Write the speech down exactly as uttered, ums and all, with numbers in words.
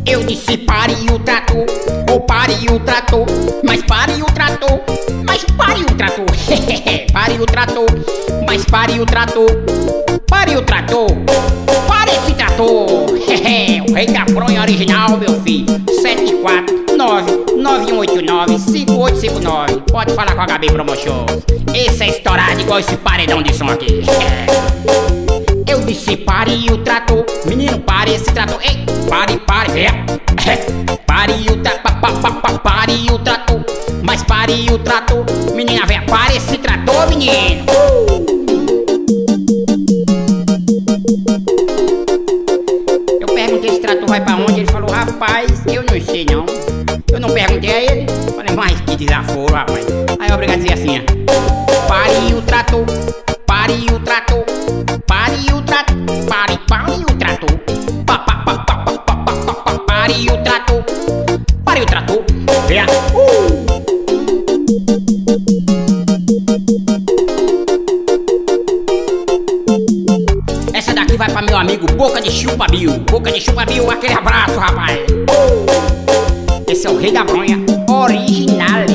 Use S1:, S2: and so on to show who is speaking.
S1: Eu disse pare o trator, ou pare o trator, mas pare o trator, mas pare o trator. Pare o trator, mas pare o trator, pare o trator, pare esse trator. O rei da bronha original, meu filho. Sete quatro nove nove um oito nove cinco oito cinco nove. Pode falar com a Gabi Promotion. Esse é estourado igual esse paredão de som aqui. Eu disse pare o trator, menino, pare esse trator. Ei, pare, pare, é. Pare o trator, pa, pa, pa, pare o trator, mas pare o trator, menina véia, pare esse trator, menino. Eu perguntei esse trator vai pra onde, ele falou, rapaz, eu não sei não. Eu não perguntei a ele, falei, mas que desaforo, rapaz. Aí eu obrigado a dizer assim, ó. Pare o trator, pare o trator, pare o trator, pare, pare o trator, pa, pa, pa, pa, pa, pa, pa, pa, pare o trator, pare o trator, venha. Uh! Essa daqui vai pra meu amigo Boca de Chupa Bill, Boca de Chupa Bill, aquele abraço, rapaz. Esse é o rei da bronha original.